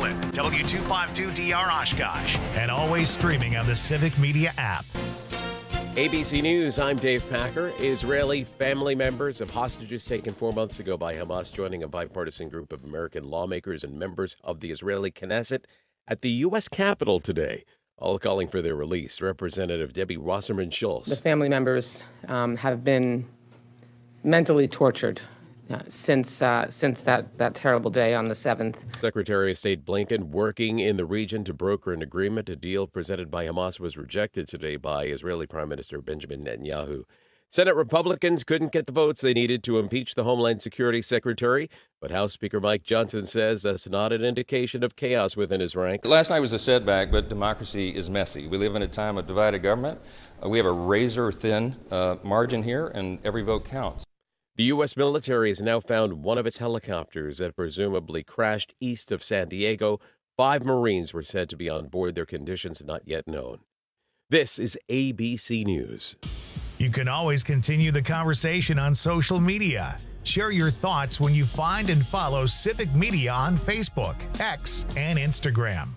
Brooklyn, W252DR Oshkosh, and always streaming on the Civic Media app. ABC News, I'm Dave Packer. Israeli family members of hostages taken 4 months ago by Hamas joining a bipartisan group of American lawmakers and members of the Israeli Knesset at the U.S. Capitol today, all calling for their release. Representative Debbie Wasserman Schultz. The family members have been mentally tortured since that terrible day on the 7th. Secretary of State Blinken working in the region to broker an agreement. A deal presented by Hamas was rejected today by Israeli Prime Minister Benjamin Netanyahu. Senate Republicans couldn't get the votes they needed to impeach the Homeland Security Secretary, but House Speaker Mike Johnson says that's not an indication of chaos within his ranks. Last night was a setback, but democracy is messy. We live in a time of divided government. We have a razor-thin margin here, and every vote counts. The U.S. military has now found one of its helicopters that presumably crashed east of San Diego. 5 Marines were said to be on board. Their conditions not yet known. This is ABC News. You can always continue the conversation on social media. Share your thoughts when you find and follow Civic Media on Facebook, X, and Instagram.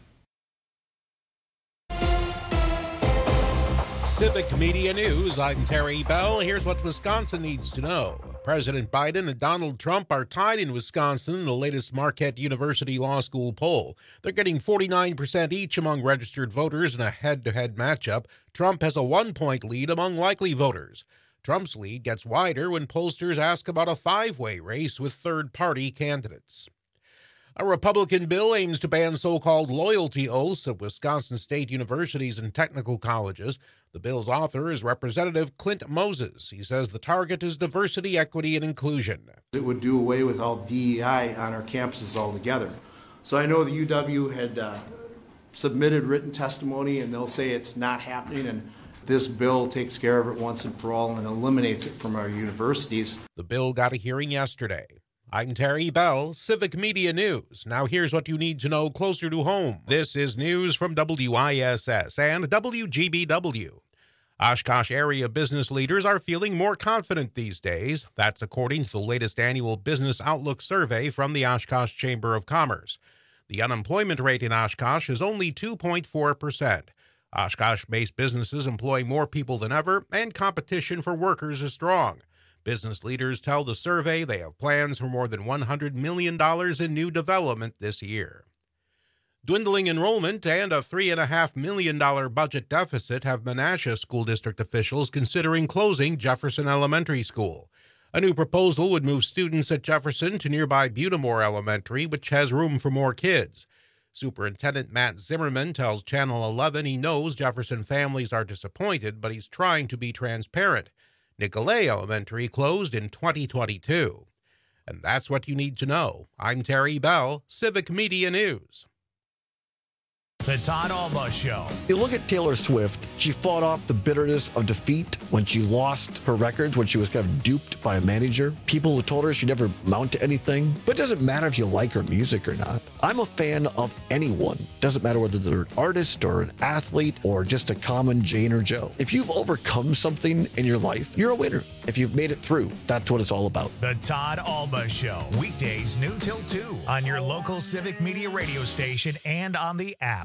Civic Media News, I'm Terry Bell. Here's what Wisconsin needs to know. President Biden and Donald Trump are tied in Wisconsin in the latest Marquette University Law School poll. They're getting 49% each among registered voters in a head-to-head matchup. Trump has a 1-point lead among likely voters. Trump's lead gets wider when pollsters ask about a 5-way race with third-party candidates. A Republican bill aims to ban so-called loyalty oaths at Wisconsin state universities and technical colleges. The bill's author is Representative Clint Moses. He says the target is diversity, equity, and inclusion. It would do away with all DEI on our campuses altogether. So I know the UW had submitted written testimony, and they'll say it's not happening, and this bill takes care of it once and for all and eliminates it from our universities. The bill got a hearing yesterday. I'm Terry Bell, Civic Media News. Now here's what you need to know closer to home. This is news from WISS and WGBW. Oshkosh area business leaders are feeling more confident these days. That's according to the latest annual Business Outlook survey from the Oshkosh Chamber of Commerce. The unemployment rate in Oshkosh is only 2.4%. Oshkosh-based businesses employ more people than ever, and competition for workers is strong. Business leaders tell the survey they have plans for more than $100 million in new development this year. Dwindling enrollment and a $3.5 million budget deficit have Menasha School District officials considering closing Jefferson Elementary School. A new proposal would move students at Jefferson to nearby Butamore Elementary, which has room for more kids. Superintendent Matt Zimmerman tells Channel 11 he knows Jefferson families are disappointed, but he's trying to be transparent. Nicolay Elementary closed in 2022. And that's what you need to know. I'm Terry Bell, Civic Media News. The Todd Alba Show. You look at Taylor Swift, she fought off the bitterness of defeat when she lost her records, when she was kind of duped by a manager. People who told her she'd never amount to anything. But it doesn't matter if you like her music or not. I'm a fan of anyone. Doesn't matter whether they're an artist or an athlete or just a common Jane or Joe. If you've overcome something in your life, you're a winner. If you've made it through, that's what it's all about. The Todd Alba Show. Weekdays noon till 2 on your local Civic Media radio station and on the app.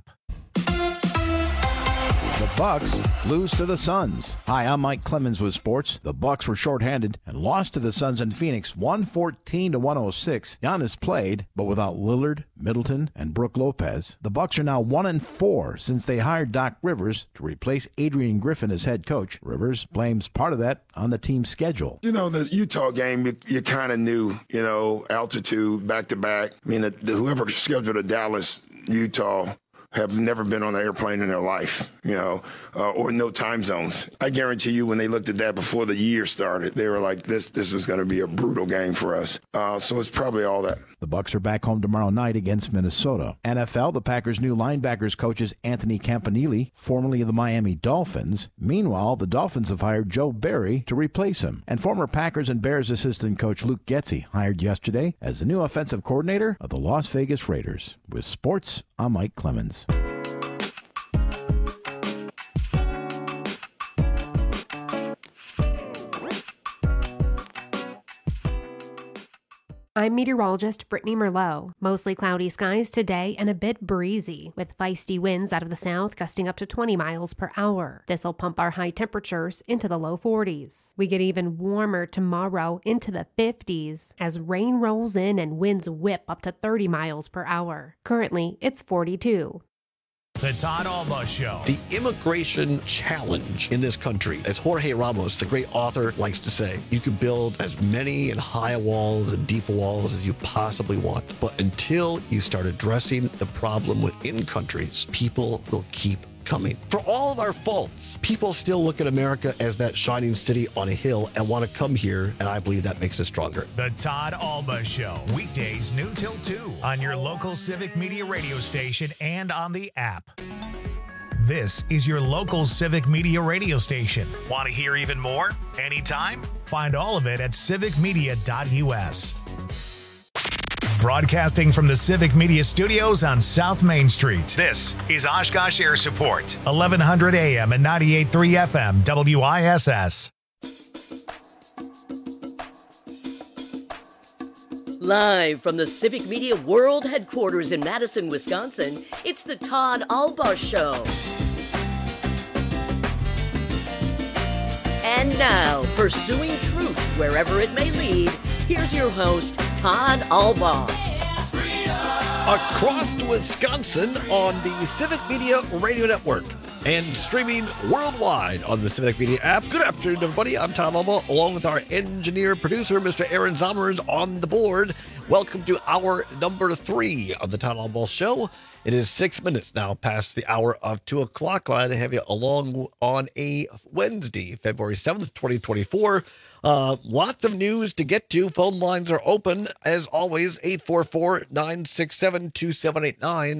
The Bucks lose to the Suns. Hi, I'm Mike Clemens with sports. The Bucks were shorthanded and lost to the Suns in Phoenix 114-106. Giannis played, but without Lillard, Middleton, and Brook Lopez. The Bucks are now 1-4 since they hired Doc Rivers to replace Adrian Griffin as head coach. Rivers blames part of that on the team's schedule. You know, the Utah game, you kind of knew, altitude, back-to-back. I mean, whoever scheduled a Dallas, Utah, have never been on an airplane in their life, or no time zones. I guarantee you when they looked at that before the year started, they were like, this was going to be a brutal game for us. So it's probably all that. The Bucks are back home tomorrow night against Minnesota. NFL, the Packers' new linebackers coach is Anthony Campanile, formerly of the Miami Dolphins. Meanwhile, the Dolphins have hired Joe Barry to replace him. And former Packers and Bears assistant coach Luke Getsy hired yesterday as the new offensive coordinator of the Las Vegas Raiders. With sports, I'm Mike Clemens. I'm meteorologist Brittany Merlot. Mostly cloudy skies today and a bit breezy, with feisty winds out of the south gusting up to 20 miles per hour. This will pump our high temperatures into the low 40s. We get even warmer tomorrow into the 50s as rain rolls in and winds whip up to 30 miles per hour. Currently, it's 42. The Todd Alba Show. The immigration challenge in this country, as Jorge Ramos, the great author, likes to say, you can build as many and high walls and deep walls as you possibly want. But until you start addressing the problem within countries, people will keep coming. For all of our faults, people still look at America as that shining city on a hill and want to come here, and I believe that makes us stronger. The Todd Alba Show, weekdays noon till 2 on your local Civic Media radio station and on the app. This is your local Civic Media radio station. Want to hear even more? Anytime? Find all of it at civicmedia.us. Broadcasting from the Civic Media Studios on South Main Street, this is Oshkosh Air Support, 1100 AM and 98.3 FM, WISS. Live from the Civic Media World Headquarters in Madison, Wisconsin, it's the Todd Alba Show. And now, pursuing truth wherever it may lead, here's your host, Todd Alba. Across Wisconsin on the Civic Media Radio Network and streaming worldwide on the Civic Media app. Good afternoon, everybody. I'm Todd Alba, along with our engineer-producer, Mr. Aaron Zommers, on the board. Welcome to hour number 3 of the Todd Alba Show. It is 6 minutes now past the hour of 2 o'clock. Glad to have you along on a Wednesday, February 7th, 2024. Lots of news to get to. Phone lines are open, as always, 844-967-2789,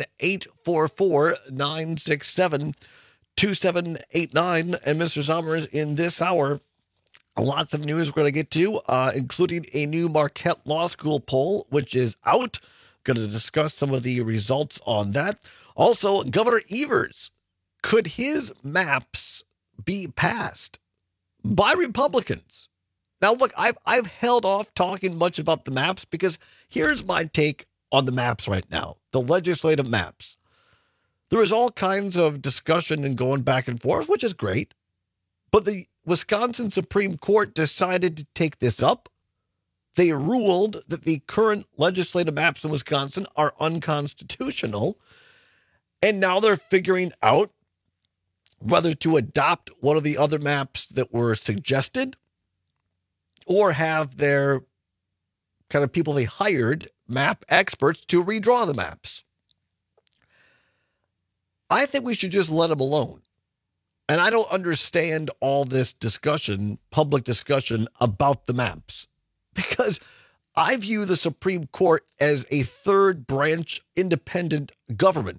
844-967-2789. And Mr. Zommers, in this hour, lots of news we're going to get to, including a new Marquette Law School poll, which is out. Going to discuss some of the results on that. Also, Governor Evers, could his maps be passed by Republicans? Now, look, I've held off talking much about the maps because here's my take on the maps right now, the legislative maps. There is all kinds of discussion and going back and forth, which is great. But the Wisconsin Supreme Court decided to take this up. They ruled that the current legislative maps in Wisconsin are unconstitutional. And now they're figuring out whether to adopt one of the other maps that were suggested or have their kind of people they hired, map experts, to redraw the maps. I think we should just let them alone. And I don't understand all this discussion, public discussion about the maps, because I view the Supreme Court as a third branch independent government.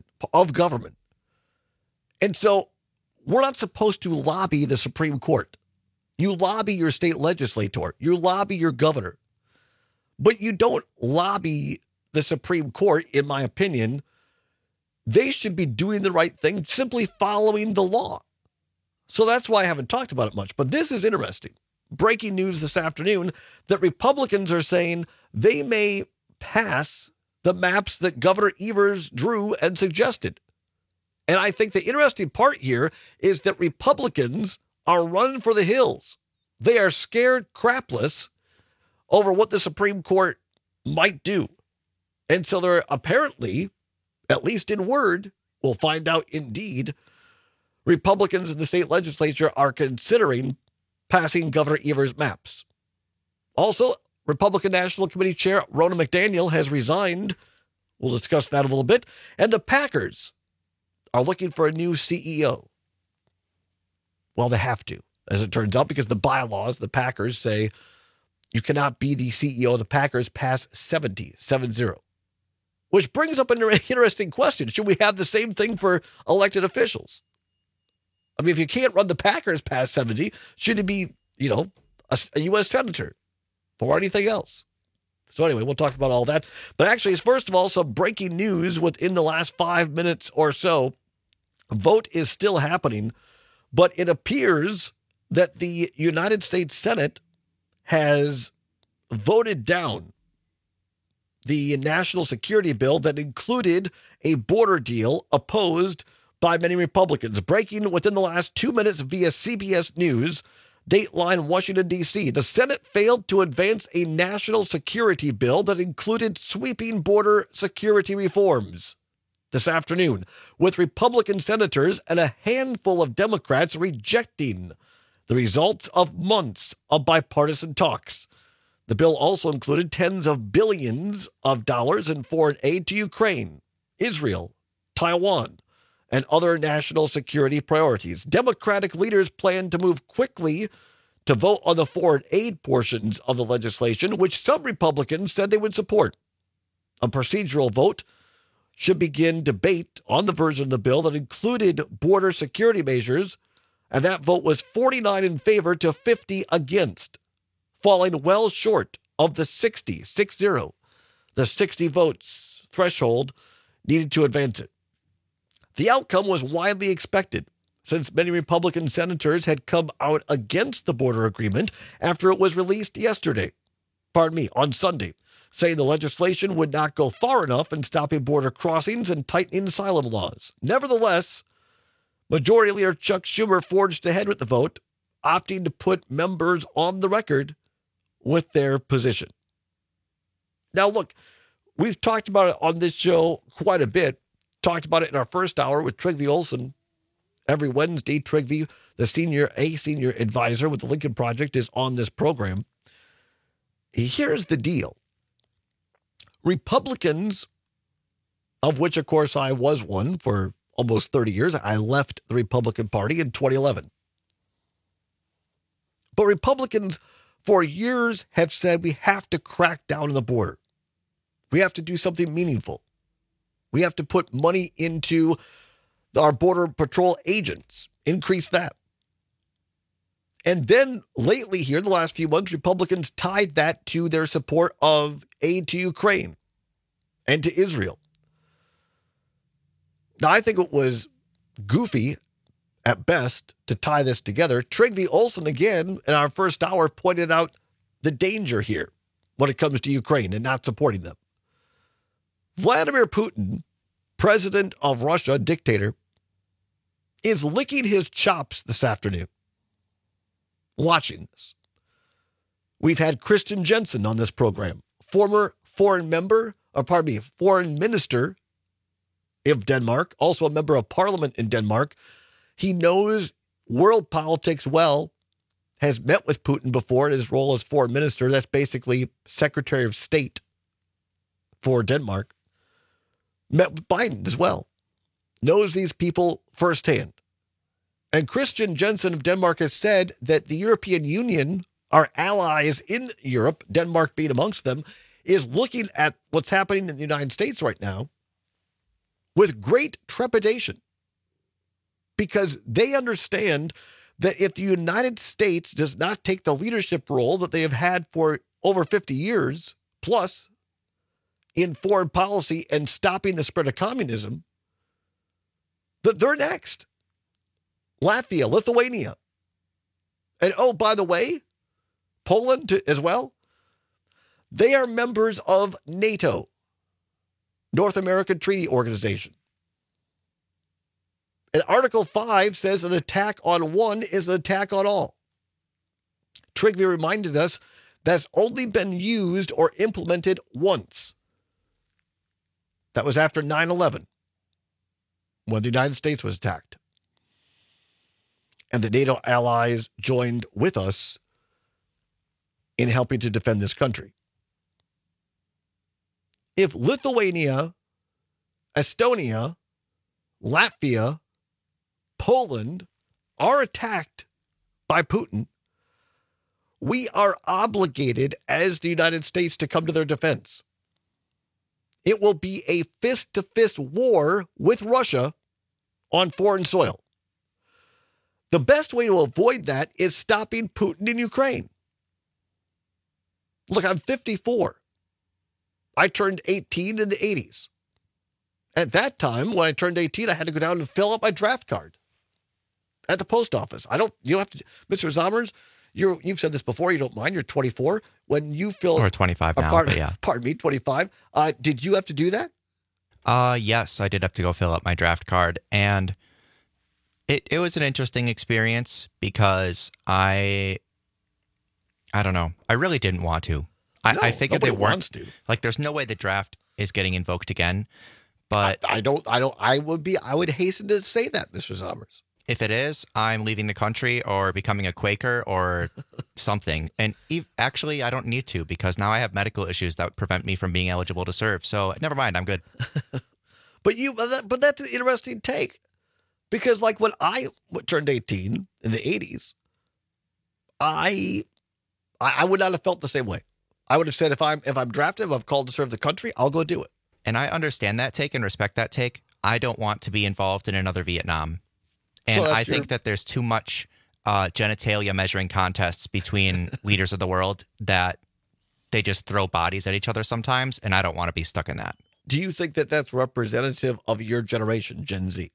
And so we're not supposed to lobby the Supreme Court. You lobby your state legislator, you lobby your governor, but you don't lobby the Supreme Court, in my opinion. They should be doing the right thing, simply following the law. So that's why I haven't talked about it much. But this is interesting. Breaking news this afternoon that Republicans are saying they may pass the maps that Governor Evers drew and suggested. And I think the interesting part here is that Republicans are running for the hills. They are scared crapless over what the Supreme Court might do. And so they're apparently, at least in word, we'll find out indeed, Republicans in the state legislature are considering passing Governor Evers' maps. Also, Republican National Committee Chair Ronna McDaniel has resigned. We'll discuss that a little bit. And the Packers are looking for a new CEO. Well, they have to, as it turns out, because the bylaws, the Packers say you cannot be the CEO of the Packers past 70. Which brings up an interesting question. Should we have the same thing for elected officials? I mean, if you can't run the Packers past 70, should it be, a U.S. senator or anything else? So anyway, we'll talk about all that. But actually, first of all, some breaking news within the last 5 minutes or so. Vote is still happening, but it appears that the United States Senate has voted down the national security bill that included a border deal opposed by many Republicans. Breaking within the last 2 minutes via CBS News, Dateline, Washington, D.C. The Senate failed to advance a national security bill that included sweeping border security reforms this afternoon, with Republican senators and a handful of Democrats rejecting the results of months of bipartisan talks. The bill also included tens of billions of dollars in foreign aid to Ukraine, Israel, Taiwan, and other national security priorities. Democratic leaders plan to move quickly to vote on the foreign aid portions of the legislation, which some Republicans said they would support. A procedural vote should begin debate on the version of the bill that included border security measures, and that vote was 49 in favor to 50 against, falling well short of the 60 votes threshold needed to advance it. The outcome was widely expected, since many Republican senators had come out against the border agreement after it was released on Sunday, saying the legislation would not go far enough in stopping border crossings and tightening asylum laws. Nevertheless, Majority Leader Chuck Schumer forged ahead with the vote, opting to put members on the record with their position. Now, look, we've talked about it on this show quite a bit. Talked about it in our first hour with Trygve Olsen. Every Wednesday, Trygve, the senior advisor with the Lincoln Project, is on this program. Here's the deal. Republicans, of which, of course, I was one for almost 30 years. I left the Republican Party in 2011. But Republicans for years have said we have to crack down on the border. We have to do something meaningful. We have to put money into our Border Patrol agents, increase that. And then lately here, the last few months, Republicans tied that to their support of aid to Ukraine and to Israel. Now, I think it was goofy at best to tie this together. Trygve Olsen, again, in our first hour, pointed out the danger here when it comes to Ukraine and not supporting them. Vladimir Putin, president of Russia, dictator, is licking his chops this afternoon watching this. We've had Christian Jensen on this program, former foreign minister of Denmark, also a member of parliament in Denmark. He knows world politics well, has met with Putin before in his role as foreign minister. That's basically Secretary of State for Denmark. Met with Biden as well. Knows these people firsthand. And Christian Jensen of Denmark has said that the European Union, our allies in Europe, Denmark being amongst them, is looking at what's happening in the United States right now with great trepidation, because they understand that if the United States does not take the leadership role that they have had for over 50 years plus in foreign policy and stopping the spread of communism, that they're next. Latvia, Lithuania. And oh, by the way, Poland as well. They are members of NATO, North American Treaty Organization. And Article 5 says an attack on one is an attack on all. Trygve reminded us that's only been used or implemented once. That was after 9/11, when the United States was attacked. And the NATO allies joined with us in helping to defend this country. If Lithuania, Estonia, Latvia, Poland are attacked by Putin, we are obligated as the United States to come to their defense. It will be a fist-to-fist war with Russia on foreign soil. The best way to avoid that is stopping Putin in Ukraine. Look, I'm 54. I turned 18 in the 80s. At that time, when I turned 18, I had to go down and fill out my draft card at the post office. You don't have to, Mr. Zommers, You've said this before. You don't mind. You're 24. When you fill or 25 now, but yeah. Pardon me, 25. Did you have to do that? Yes, I did have to go fill out my draft card, and it was an interesting experience because I don't know. I really didn't want to. I figured they weren't. Like, there's no way the draft is getting invoked again. But I would hasten to say that, Mr. Sommers. If it is, I'm leaving the country or becoming a Quaker or something. And actually, I don't need to because now I have medical issues that prevent me from being eligible to serve. So never mind, I'm good. But that's an interesting take. Because like when I turned 18 in the 80s, I would not have felt the same way. I would have said if I'm drafted, if I'm called to serve the country, I'll go do it. And I understand that take and respect that take. I don't want to be involved in another Vietnam. And I think that there's too much genitalia measuring contests between leaders of the world that they just throw bodies at each other sometimes, and I don't want to be stuck in that. Do you think that that's representative of your generation, Gen Z?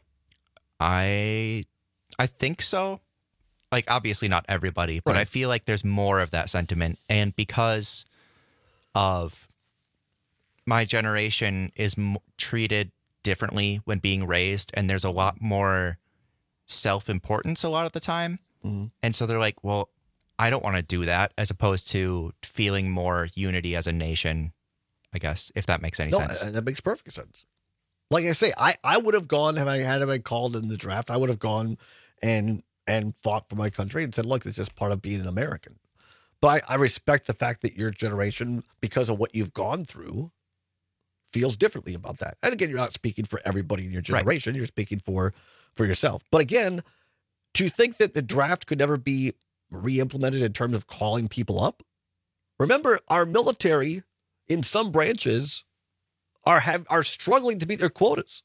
I think so. Like, obviously not everybody, but right. I feel like there's more of that sentiment. And because of my generation is treated differently when being raised, and there's a lot more self-importance a lot of the time. Mm-hmm. And so they're like, well, I don't want to do that, as opposed to feeling more unity as a nation, I guess, if that makes any sense. That makes perfect sense. Like I say, I would have gone, had I been called in the draft, I would have gone and fought for my country and said, look, it's just part of being an American. But I respect the fact that your generation, because of what you've gone through, feels differently about that. And again, you're not speaking for everybody in your generation. Right. You're speaking for yourself. But again, to think that the draft could never be re-implemented in terms of calling people up. Remember, our military in some branches are struggling to meet their quotas.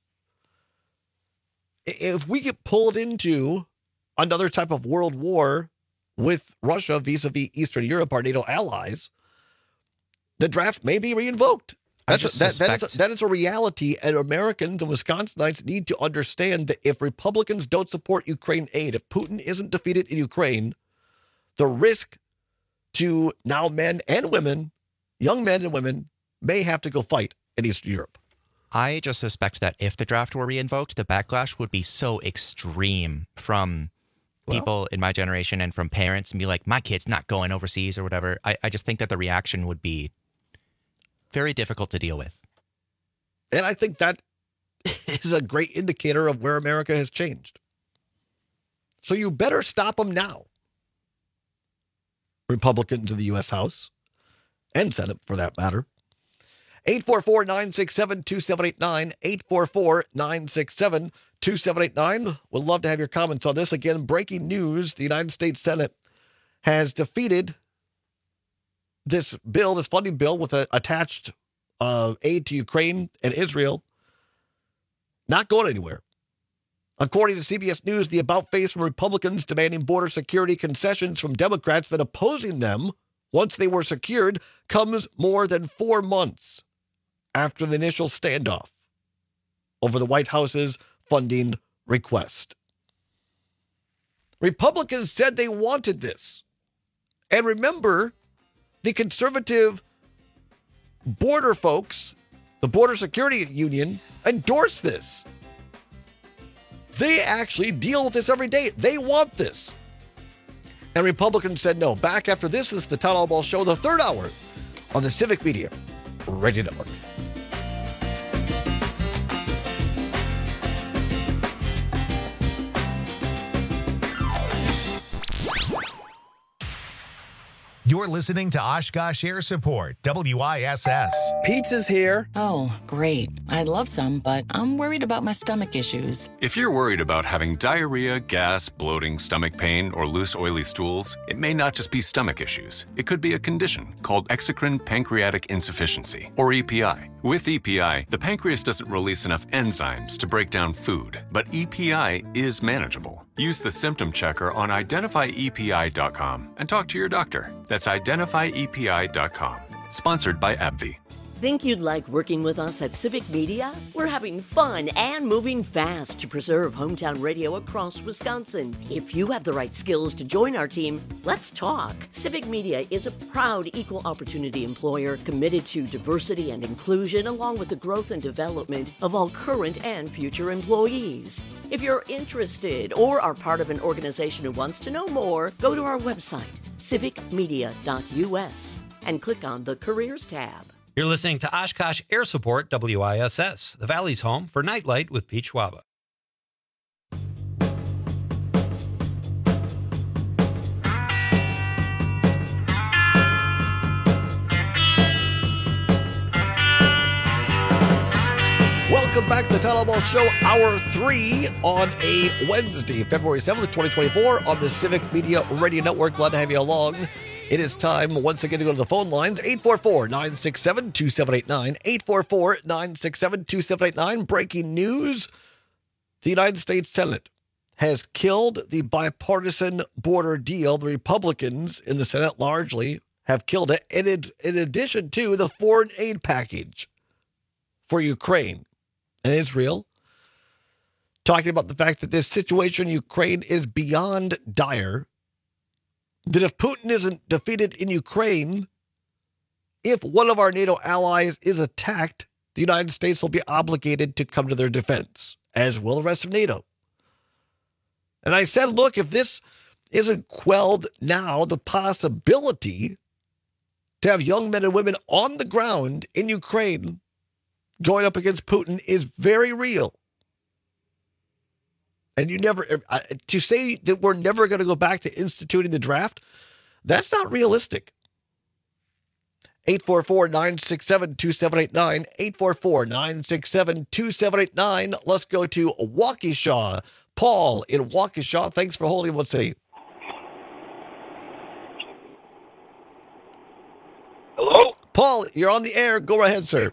If we get pulled into another type of world war with Russia vis-a-vis Eastern Europe, our NATO allies, the draft may be re-invoked. That is a reality, and Americans and Wisconsinites need to understand that if Republicans don't support Ukraine aid, if Putin isn't defeated in Ukraine, the risk to now men and women, young men and women, may have to go fight in Eastern Europe. I just suspect that if the draft were re-invoked, the backlash would be so extreme from people in my generation and from parents and be like, my kid's not going overseas or whatever. I just think that the reaction would be very difficult to deal with. And I think that is a great indicator of where America has changed. So you better stop them now. Republicans in the U.S. House and Senate, for that matter. 844-967-2789, 844-967-2789. Would love to have your comments on this. Again, breaking news, the United States Senate has defeated this bill, this funding bill with attached aid to Ukraine and Israel, not going anywhere. According to CBS News, the about-face from Republicans demanding border security concessions from Democrats that opposing them once they were secured comes more than 4 months after the initial standoff over the White House's funding request. Republicans said they wanted this. And remember, the conservative border folks, the Border Security Union, endorsed this. They actually deal with this every day. They want this. And Republicans said no. Back after this is the Todd Albaugh Show, the third hour on the Civic Media Radio Network. You're listening to Oshkosh Air Support, WISS. Pizza's here. Oh, great. I'd love some, but I'm worried about my stomach issues. If you're worried about having diarrhea, gas, bloating, stomach pain, or loose, oily stools, it may not just be stomach issues. It could be a condition called exocrine pancreatic insufficiency, or EPI. With EPI, the pancreas doesn't release enough enzymes to break down food, but EPI is manageable. Use the symptom checker on identifyepi.com and talk to your doctor. That's identifyepi.com. Sponsored by AbbVie. Think you'd like working with us at Civic Media? We're having fun and moving fast to preserve hometown radio across Wisconsin. If you have the right skills to join our team, let's talk. Civic Media is a proud equal opportunity employer committed to diversity and inclusion, along with the growth and development of all current and future employees. If you're interested or are part of an organization who wants to know more, go to our website, civicmedia.us, and click on the Careers tab. You're listening to Oshkosh Air Support WISS, the Valley's home for Nightlight with Pete Schwaba. Welcome back to the Town Hall Ball Show, Hour 3 on a Wednesday, February 7th, 2024 on the Civic Media Radio Network. Glad to have you along. It is time once again to go to the phone lines, 844-967-2789, 844-967-2789. Breaking news, the United States Senate has killed the bipartisan border deal. The Republicans in the Senate largely have killed it, in addition to the foreign aid package for Ukraine and Israel, talking about the fact that this situation in Ukraine is beyond dire, that if Putin isn't defeated in Ukraine, if one of our NATO allies is attacked, the United States will be obligated to come to their defense, as will the rest of NATO. And I said, look, if this isn't quelled now, the possibility to have young men and women on the ground in Ukraine going up against Putin is very real. And you never, to say that we're never going to go back to instituting the draft, that's not realistic. 844-967-2789, 844-967-2789. Let's go to Waukesha. Paul in Waukesha, thanks for holding. What say? Hello? Paul, you're on the air. Go ahead, sir.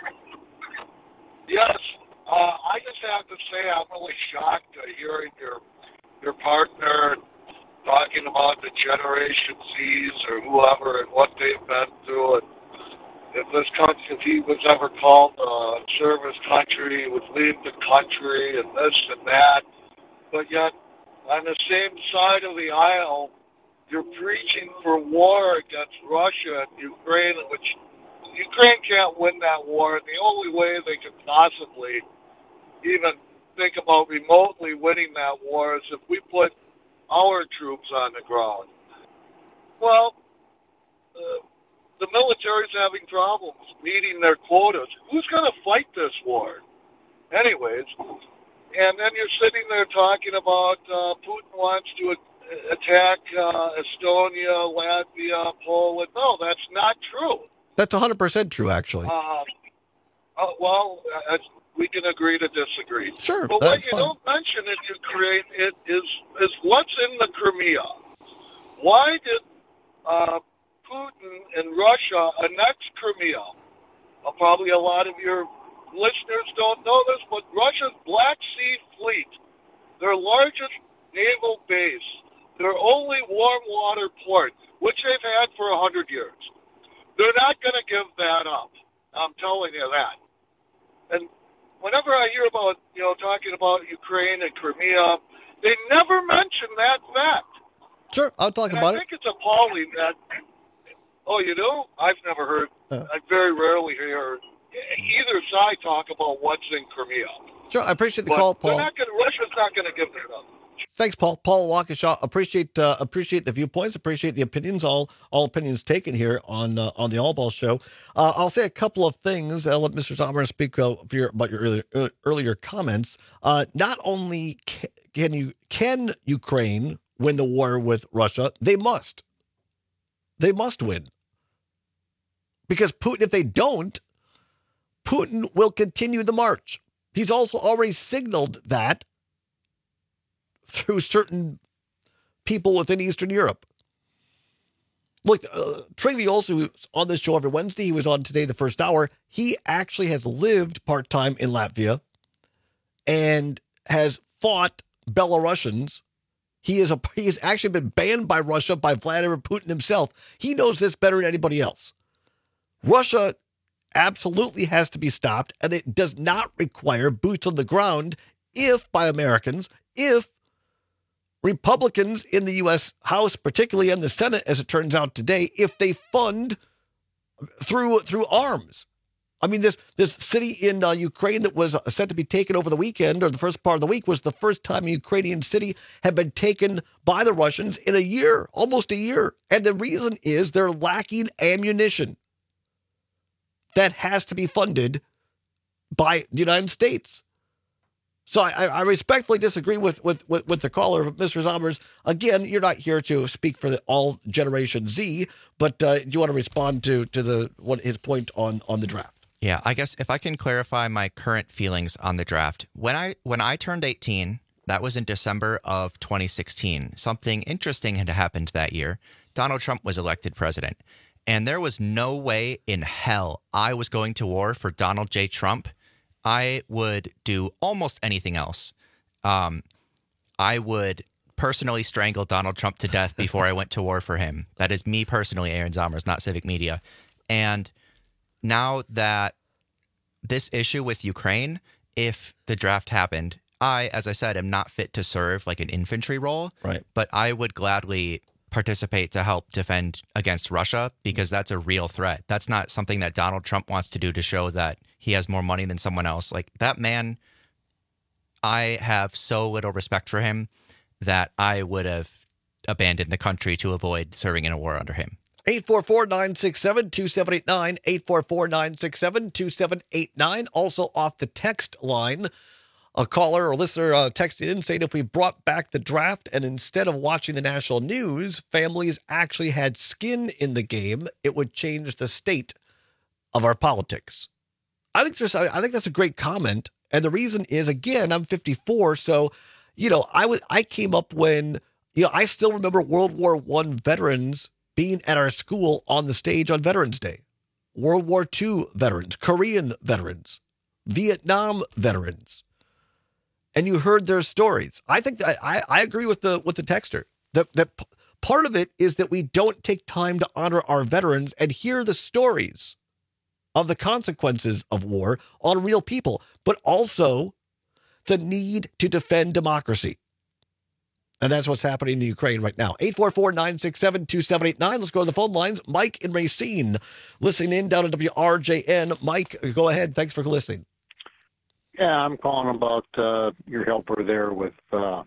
Yes. I just have to say I'm really shocked hearing your partner talking about the Generation Zs or whoever and what they've been through. And if he was ever called to serve his country, he would leave the country and this and that. But yet, on the same side of the aisle, you're preaching for war against Russia and Ukraine, which Ukraine can't win that war. And the only way they could possibly even think about remotely winning that war is if we put our troops on the ground. Well, the military's having problems meeting their quotas. Who's going to fight this war? Anyways, and then you're sitting there talking about Putin wants to attack Estonia, Latvia, Poland. No, that's not true. That's 100% true, actually. We can agree to disagree. Sure, but what you don't mention in Ukraine is what's in the Crimea. Why did Putin and Russia annex Crimea? Probably a lot of your listeners don't know this, but Russia's Black Sea Fleet, their largest naval base, their only warm water port, which they've had for 100 years. They're not going to give that up. I'm telling you that. And whenever I hear about, talking about Ukraine and Crimea, they never mention that fact. Sure, I'll talk about it. I think it's appalling that, oh, you do? I've never heard, I very rarely hear either side talk about what's in Crimea. Sure, I appreciate the call, Paul. Russia's not going to give that up. Thanks, Paul. Paul Waukesha, appreciate the viewpoints, appreciate the opinions, all opinions taken here on the All Ball Show. I'll say a couple of things. I'll let Mr. Sommer speak about your earlier comments. Not only can Ukraine win the war with Russia, they must. They must win. Because Putin, if they don't, Putin will continue the march. He's also already signaled that through certain people within Eastern Europe. Look, Trevey also was on this show every Wednesday. He was on today, the first hour. He actually has lived part-time in Latvia and has fought Belarusians. He has actually been banned by Russia by Vladimir Putin himself. He knows this better than anybody else. Russia absolutely has to be stopped, and it does not require boots on the ground by Americans, if Republicans in the U.S. House, particularly in the Senate, as it turns out today, if they fund through arms. I mean, this city in Ukraine that was set to be taken over the weekend, or the first part of the week, was the first time a Ukrainian city had been taken by the Russians in a year, almost a year. And the reason is they're lacking ammunition. That has to be funded by the United States. So I respectfully disagree with the caller, Mr. Zommers. Again, you're not here to speak for all Generation Z, but do you want to respond to his point on the draft? Yeah, I guess if I can clarify my current feelings on the draft. When I turned 18, that was in December of 2016. Something interesting had happened that year. Donald Trump was elected president, and there was no way in hell I was going to war for Donald J. Trump. I would do almost anything else. I would personally strangle Donald Trump to death before I went to war for him. That is me personally, Aaron Zommers, not Civic Media. And now that this issue with Ukraine, if the draft happened, I, as I said, am not fit to serve like an infantry role. Right. But I would gladly participate to help defend against Russia, because that's a real threat. That's not something that Donald Trump wants to do to show that he has more money than someone else. Like, that man, I have so little respect for him that I would have abandoned the country to avoid serving in a war under him. 844-967-2789, 844-967-2789. Also off the text line, a caller or listener texted in saying if we brought back the draft and instead of watching the national news, families actually had skin in the game, it would change the state of our politics. I think that's a great comment. And the reason is, again, I'm 54. So, I came up when, I still remember World War I veterans being at our school on the stage on Veterans Day. World War II veterans, Korean veterans, Vietnam veterans. And you heard their stories. I think that I agree with the texter. That part of it is that we don't take time to honor our veterans and hear the stories of the consequences of war on real people, but also the need to defend democracy. And that's what's happening in Ukraine right now. 844-967-2789. Let's go to the phone lines. Mike in Racine, listening in down at WRJN. Mike, go ahead. Thanks for listening. Yeah, I'm calling about your helper there with the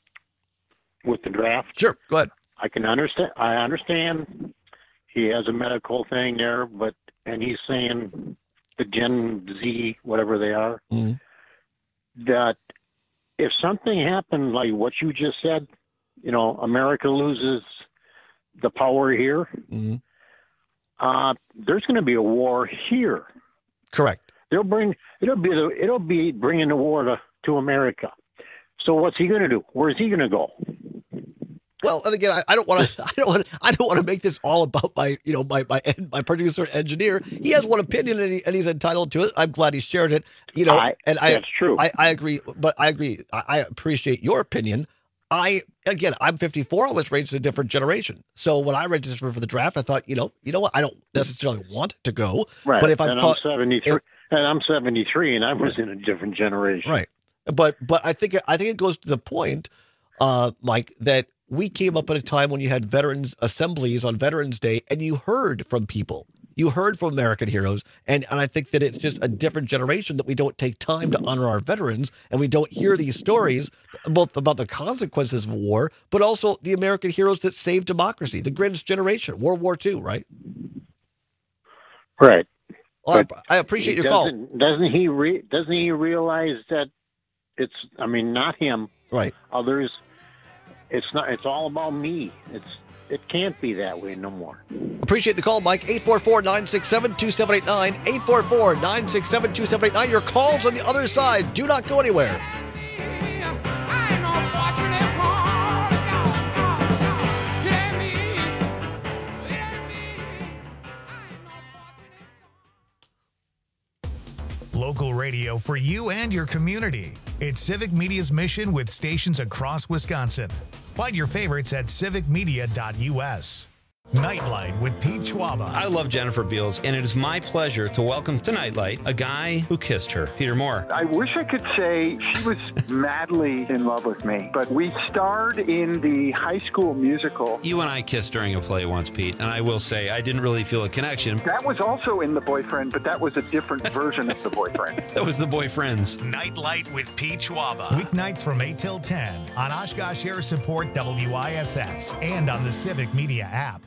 draft. Sure, go ahead. I understand he has a medical thing there, and he's saying the Gen Z, whatever they are, that if something happened like what you just said, America loses the power here, there's going to be a war here. Correct. It'll be bringing the war to America. So what's he going to do? Where's he going to go? Well, and again, I don't want to make this all about my producer and engineer. He has one opinion and he's entitled to it. I'm glad he shared it. That's true. I agree, but I agree. I appreciate your opinion. I'm 54. I was raised in a different generation. So when I registered for the draft, I thought, you know what? I don't necessarily want to go. Right. But if I'm 73, and I'm 73, and I was in a different generation. Right. But I think it goes to the point, Mike, that we came up at a time when you had veterans assemblies on Veterans Day, and you heard from people. You heard from American heroes, and I think that it's just a different generation that we don't take time to honor our veterans, and we don't hear these stories both about the consequences of war, but also the American heroes that saved democracy, the greatest generation, World War II, right? Right. Well, I appreciate your call. Doesn't he realize that it's, not him, right? Others. It's not. It's all about me. It can't be that way no more. Appreciate the call, Mike. 844-967-2789. 844-967-2789. Your calls on the other side. Do not go anywhere. Local radio for you and your community. It's Civic Media's mission with stations across Wisconsin. Find your favorites at civicmedia.us. Nightlight with Pete Schwaba. I love Jennifer Beals, and it is my pleasure to welcome to Nightlight a guy who kissed her, Peter Moore. I wish I could say she was madly in love with me, but we starred in the High School Musical. You and I kissed during a play once, Pete, and I will say I didn't really feel a connection. That was also in The Boyfriend, but that was a different version of The Boyfriend. That was The Boyfriends. Nightlight with Pete Schwaba. Weeknights from 8 till 10 on Oshkosh Air Support WISS and on the Civic Media app.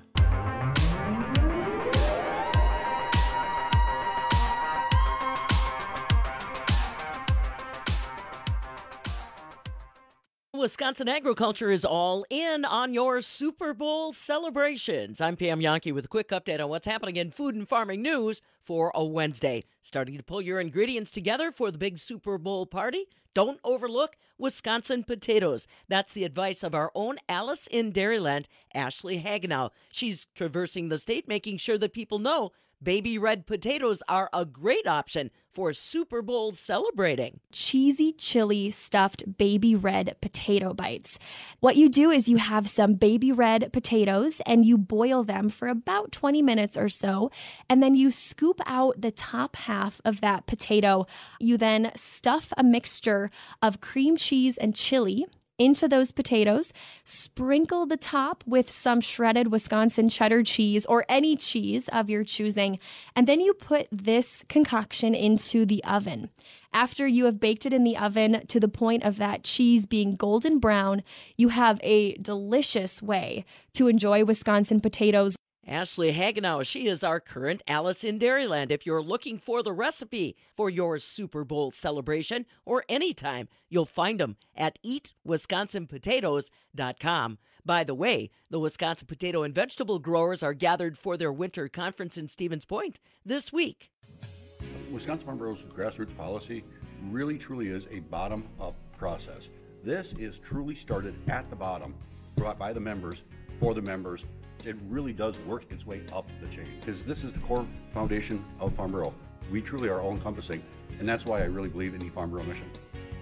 Wisconsin agriculture is all in on your Super Bowl celebrations. I'm Pam Yonke with a quick update on what's happening in food and farming news for a Wednesday. Starting to pull your ingredients together for the big Super Bowl party? Don't overlook Wisconsin potatoes. That's the advice of our own Alice in Dairyland, Ashley Hagenow. She's traversing the state, making sure that people know baby red potatoes are a great option for Super Bowl celebrating. Cheesy chili stuffed baby red potato bites. What you do is you have some baby red potatoes and you boil them for about 20 minutes or so, and then you scoop out the top half of that potato. You then stuff a mixture of cream cheese and chili into those potatoes, sprinkle the top with some shredded Wisconsin cheddar cheese or any cheese of your choosing, and then you put this concoction into the oven. After you have baked it in the oven to the point of that cheese being golden brown, you have a delicious way to enjoy Wisconsin potatoes. Ashley Hagenow, she is our current Alice in Dairyland. If you're looking for the recipe for your Super Bowl celebration or anytime, you'll find them at eatwisconsinpotatoes.com. By the way, the Wisconsin potato and vegetable growers are gathered for their winter conference in Stevens Point this week. Wisconsin Farm Bureau's grassroots policy really truly is a bottom-up process. This is truly started at the bottom by the members, for the members. It really does work its way up the chain because this is the core foundation of Farm Bureau. We truly are all-encompassing, and that's why I really believe in the Farm Bureau mission.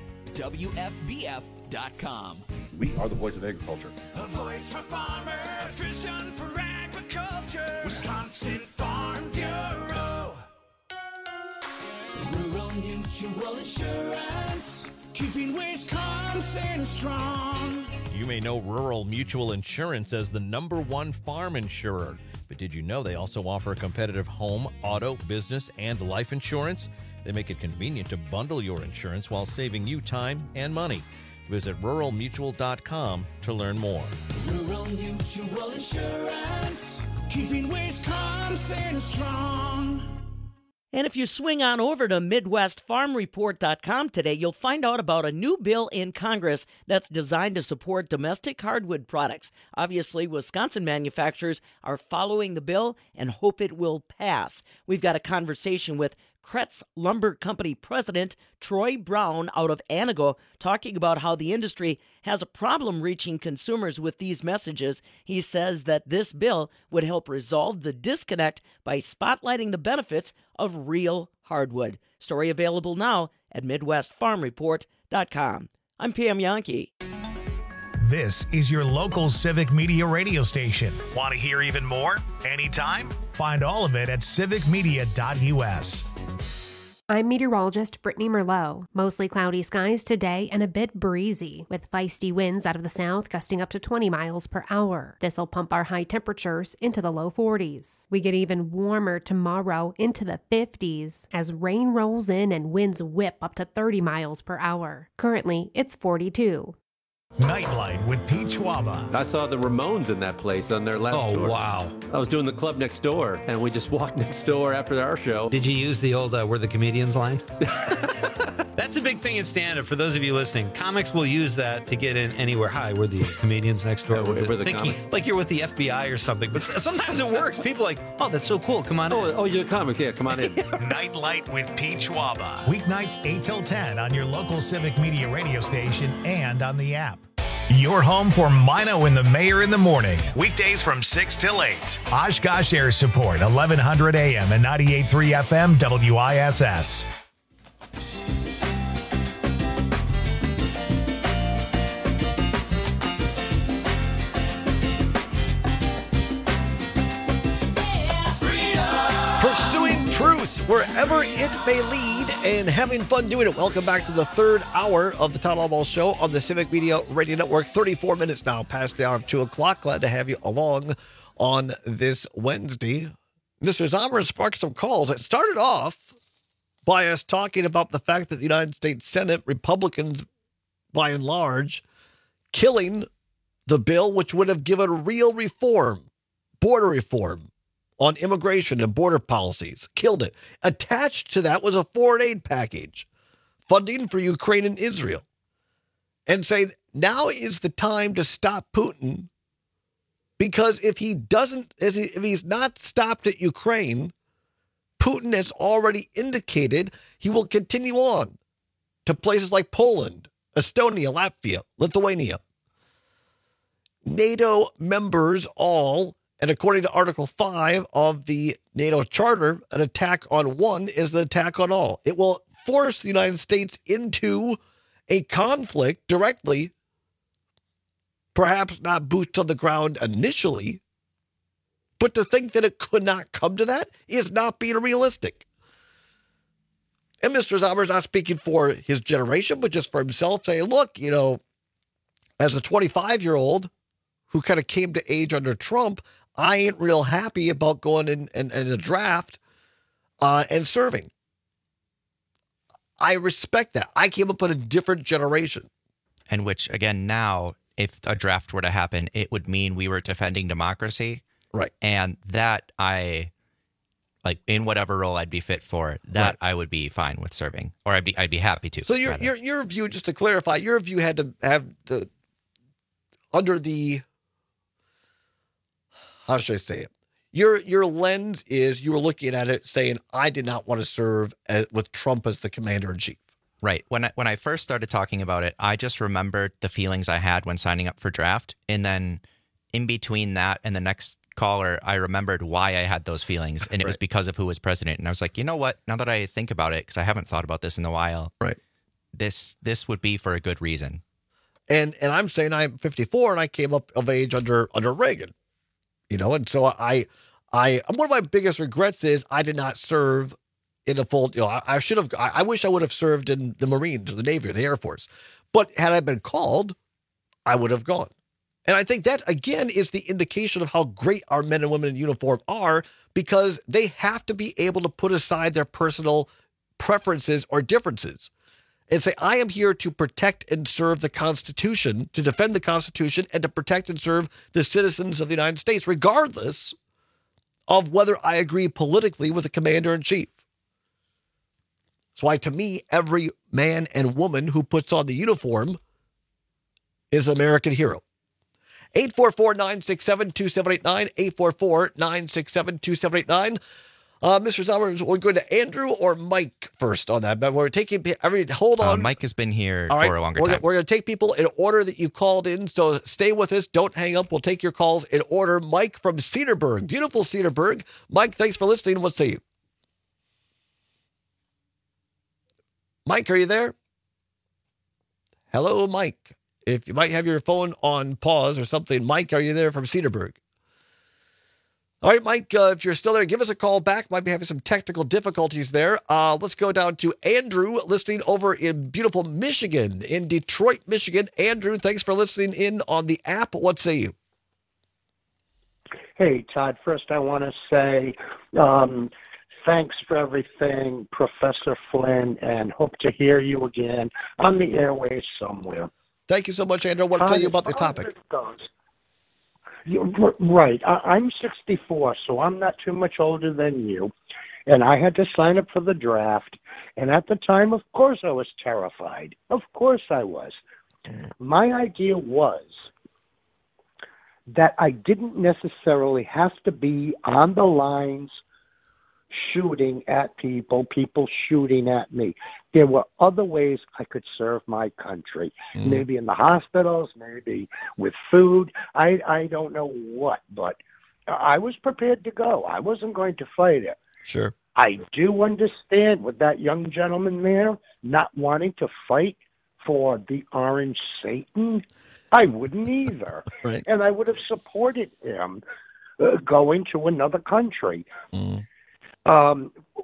WFBF.com. We are the voice of agriculture. A voice for farmers, a vision for agriculture. Wisconsin Farm Bureau. Rural Mutual Insurance, keeping Wisconsin strong. You may know Rural Mutual Insurance as the #1 farm insurer, but did you know they also offer competitive home, auto, business, and life insurance? They make it convenient to bundle your insurance while saving you time and money. Visit ruralmutual.com to learn more. Rural Mutual Insurance, keeping Wisconsin strong. And if you swing on over to MidwestFarmReport.com today, you'll find out about a new bill in Congress that's designed to support domestic hardwood products. Obviously, Wisconsin manufacturers are following the bill and hope it will pass. We've got a conversation with Kretz Lumber Company President Troy Brown out of Anago talking about how the industry has a problem reaching consumers with these messages. He says that this bill would help resolve the disconnect by spotlighting the benefits of real hardwood. Story available now at MidwestFarmReport.com. I'm Pam Yonke. This is your local Civic Media radio station. Want to hear even more? Anytime? Find all of it at civicmedia.us. I'm meteorologist Brittany Merlot. Mostly cloudy skies today and a bit breezy, with feisty winds out of the south gusting up to 20 miles per hour. This will pump our high temperatures into the low 40s. We get even warmer tomorrow into the 50s as rain rolls in and winds whip up to 30 miles per hour. Currently, it's 42. Nightlight with Pete Schwaba. I saw the Ramones in that place on their last tour. Oh, wow. I was doing the club next door, and we just walked next door after our show. Did you use the old "We're the Comedians" line? That's a big thing in stand-up. For those of you listening, comics will use that to get in anywhere. Hi, we're the comedians next door. Yeah, we're the comics. Like you're with the FBI or something. But sometimes it works. People are like, oh, that's so cool. Come on in. Oh, you're the comics. Yeah, come on in. Nightlight with Pete Schwaba. Weeknights 8 till 10 on your local Civic Media radio station and on the app. Your home for Mino and the Mayor in the morning. Weekdays from 6 till 8. Oshkosh Air Support, 1100 AM and 98.3 FM WISS. wherever it may lead, and having fun doing it. Welcome back to the third hour of the Todd Albaugh Show on the Civic Media Radio Network. 34 minutes now past the hour of 2 o'clock. Glad to have you along on this Wednesday. Mr. Zomer sparked some calls. It started off by us talking about the fact that the United States Senate, Republicans, by and large, killing the bill which would have given real reform, border reform, on immigration and border policies. Killed it. Attached to that was a foreign aid package, funding for Ukraine and Israel. And saying, now is the time to stop Putin, because if he's not stopped at Ukraine, Putin has already indicated he will continue on to places like Poland, Estonia, Latvia, Lithuania. NATO members all, and according to Article 5 of the NATO Charter, an attack on one is an attack on all. It will force the United States into a conflict directly, perhaps not boots on the ground initially, but to think that it could not come to that is not being realistic. And Mr. Zomer's not speaking for his generation, but just for himself, saying, look, as a 25-year-old who kind of came to age under Trump, I ain't real happy about going in a draft and serving. I respect that. I came up in a different generation. And which, again, now, if a draft were to happen, it would mean we were defending democracy. Right. And that in whatever role I'd be fit for, that I would be fine with serving, or I'd be happy to. So your view, just to clarify, your view had to have under the, how should I say it? Your lens is you were looking at it saying, I did not want to serve with Trump as the commander in chief. Right. When I first started talking about it, I just remembered the feelings I had when signing up for draft. And then in between that and the next caller, I remembered why I had those feelings. And it was because of who was president. And I was like, you know what? Now that I think about it, because I haven't thought about this in a while, this would be for a good reason. And I'm saying I'm 54 and I came up of age under Reagan. And so one of my biggest regrets is I did not serve in a full, I wish I would have served in the Marines or the Navy or the Air Force, but had I been called, I would have gone. And I think that, again, is the indication of how great our men and women in uniform are, because they have to be able to put aside their personal preferences or differences and say, I am here to protect and serve the Constitution, to defend the Constitution, and to protect and serve the citizens of the United States, regardless of whether I agree politically with the commander-in-chief. That's why, to me, every man and woman who puts on the uniform is an American hero. 844-967-2789, 844-967-2789. Mr. Zomer, we're going to Andrew or Mike first on that, but we're taking, hold on. Mike has been here for a longer time. We're going to take people in order that you called in, so stay with us. Don't hang up. We'll take your calls in order. Mike from Cedarburg, beautiful Cedarburg. Mike, thanks for listening. We'll see you. Mike, are you there? Hello, Mike. If you might have your phone on pause or something. Mike, are you there from Cedarburg? All right, Mike, if you're still there, give us a call back. Might be having some technical difficulties there. Let's go down to Andrew, listening over in beautiful Michigan, in Detroit, Michigan. Andrew, thanks for listening in on the app. What say you? Hey, Todd, first I want to say thanks for everything, Professor Flynn, and hope to hear you again on the airways somewhere. Thank you so much, Andrew. I want to tell you about the topic. Right. I'm 64, so I'm not too much older than you. And I had to sign up for the draft. And at the time, of course, I was terrified. Of course I was. My idea was that I didn't necessarily have to be on the lines shooting at people shooting at me. There were other ways I could serve my country, maybe in the hospitals, maybe with food. I don't know what, but I was prepared to go. I wasn't going to fight it. Sure. I do understand with that young gentleman there not wanting to fight for the Orange Satan. I wouldn't either. Right. And I would have supported him going to another country.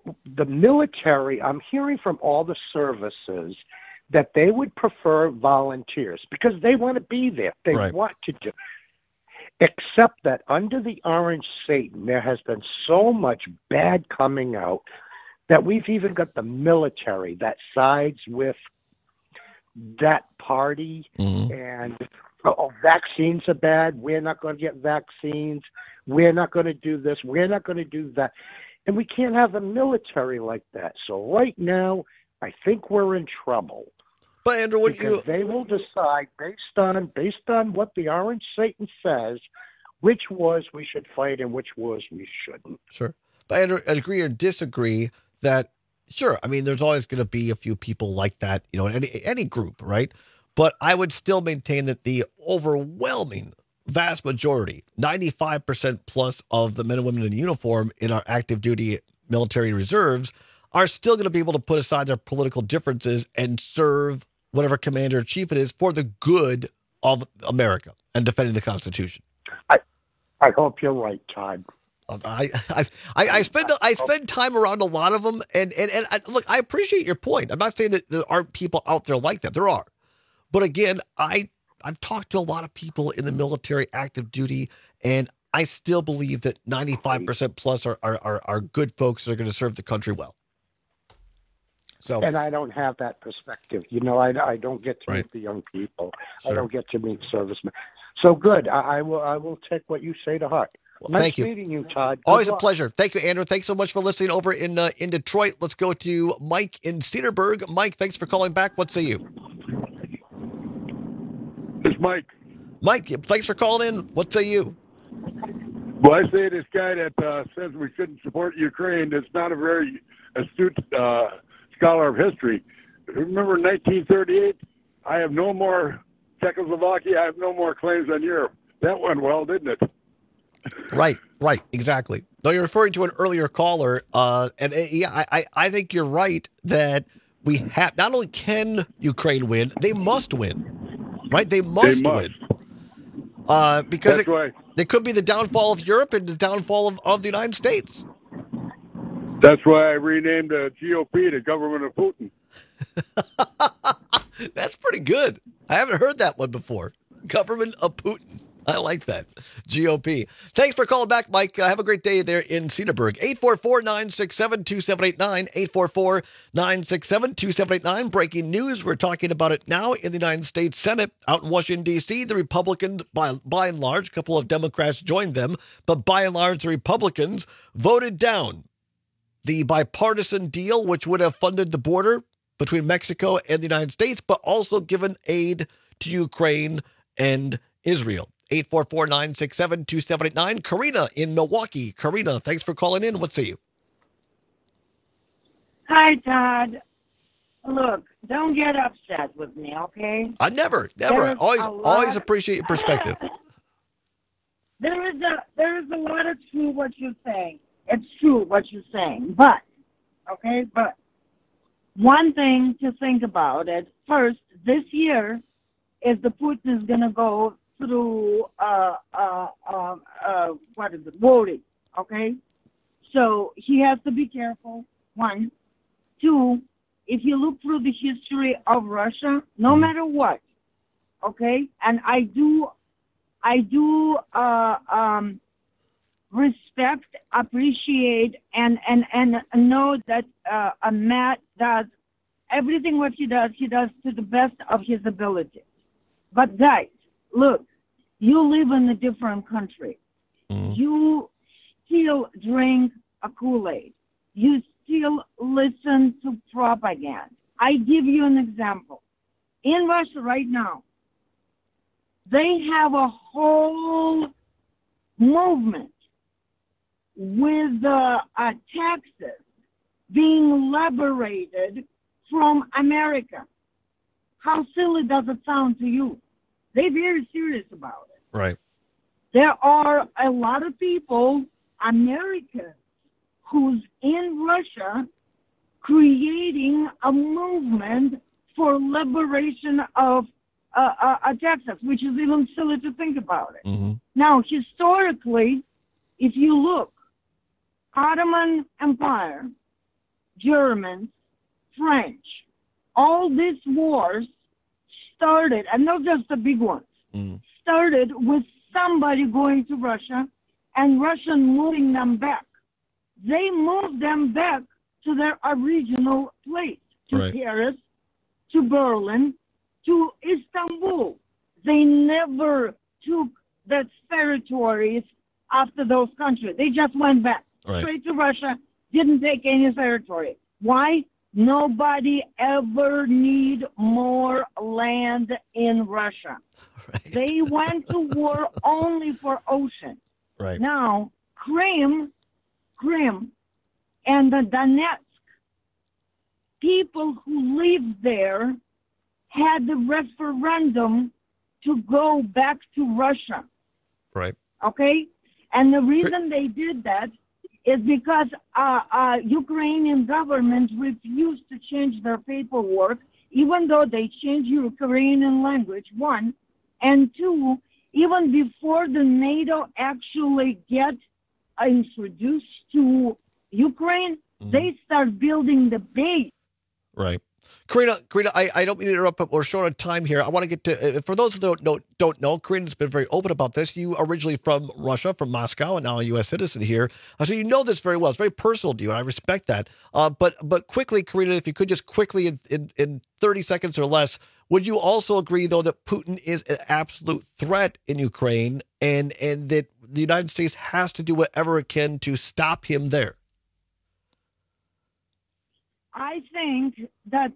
the military, I'm hearing from all the services that they would prefer volunteers because they want to be there. They want to do. Except that under the Orange Satan, there has been so much bad coming out that we've even got the military that sides with that party and vaccines are bad. We're not going to get vaccines. We're not going to do this. We're not going to do that. And we can't have a military like that. So right now, I think we're in trouble. But Andrew, they will decide based on what the Orange Satan says, which wars we should fight and which wars we shouldn't. Sure. But Andrew, agree or disagree that, sure, I mean, there's always going to be a few people like that, you know, in any group, right? But I would still maintain that the overwhelming vast majority, 95% plus of the men and women in uniform in our active duty military reserves are still going to be able to put aside their political differences and serve whatever commander in chief it is for the good of America and defending the Constitution. I hope you're right, Todd. I spend time around a lot of them, and look, I appreciate your point. I'm not saying that there aren't people out there like that. There are, but again, I've talked to a lot of people in the military, active duty, and I still believe that 95% plus are good folks that are going to serve the country well. So, and I don't have that perspective. You know, I don't get to meet the young people. Sure. I don't get to meet servicemen. So good. I will take what you say to heart. Well, nice thank you. meeting you, Todd. Always a pleasure. Thank you, Andrew. Thanks so much for listening over in Detroit. Let's go to Mike in Cedarburg. Mike, thanks for calling back. What say you? It's Mike. Mike, thanks for calling in. What say you? Well, I say this guy that says we shouldn't support Ukraine is not a very astute scholar of history. Remember 1938? I have no more Czechoslovakia. I have no more claims on Europe. That went well, didn't it? Right, exactly. No, you're referring to an earlier caller, and I think you're right that we have not only can Ukraine win, they must win, right? They must win, because it could be the downfall of Europe and the downfall of the United States. That's why I renamed the GOP the government of Putin. That's pretty good. I haven't heard that one before. Government of Putin. I like that. GOP. Thanks for calling back, Mike. Have a great day there in Cedarburg. 844-967-2789. 844-967-2789. Breaking news. We're talking about it now in the United States Senate. Out in Washington, D.C., the Republicans, by and large, a couple of Democrats joined them, but by and large, the Republicans voted down the bipartisan deal, which would have funded the border between Mexico and the United States, but also given aid to Ukraine and Israel. 844-967-2789. Karina in Milwaukee. Karina, thanks for calling in. What say you? Hi, Todd. Look, don't get upset with me, okay? I never. I always appreciate your perspective. There is a lot of true what you're saying. It's true what you're saying, but one thing to think about it first. This year, is the Putin is going to go through voting, okay? So he has to be careful, one. Two, if you look through the history of Russia, no matter what, okay? And I do respect, appreciate, and know that Matt does everything what he does to the best of his ability. But guys, look, you live in a different country. You still drink a Kool-Aid. You still listen to propaganda. I give you an example. In Russia right now, they have a whole movement with taxes being liberated from America. How silly does it sound to you? They're very serious about it. Right. There are a lot of people, Americans, who's in Russia creating a movement for liberation of Texas, which is even silly to think about it. Mm-hmm. Now, historically, if you look, Ottoman Empire Germans, French. All these wars started, and not just the big ones, started with somebody going to Russia and Russia moving them back. They moved them back to their original place, to Paris, to Berlin, to Istanbul. They never took the territories after those countries. They just went back straight to Russia, didn't take any territory. Why? Nobody ever need more land in Russia. They went to war only for ocean. Now, Crimea and the Donetsk, people who lived there had the referendum to go back to Russia. Okay? And the reason they did that is because Ukrainian government refused to change their paperwork, even though they changed Ukrainian language, one. And two, even before the NATO actually get introduced to Ukraine, they start building the base. Karina, I don't mean to interrupt, but we're short on time here. I want to get to, for those who don't know, Karina's been very open about this. You originally from Russia, from Moscow, and now a U.S. citizen here. So you know this very well. It's very personal to you, and I respect that. But quickly, Karina, if you could just quickly, in 30 seconds or less, would you also agree, though, that Putin is an absolute threat in Ukraine and that the United States has to do whatever it can to stop him there? I think that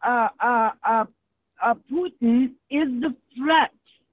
Putin is the threat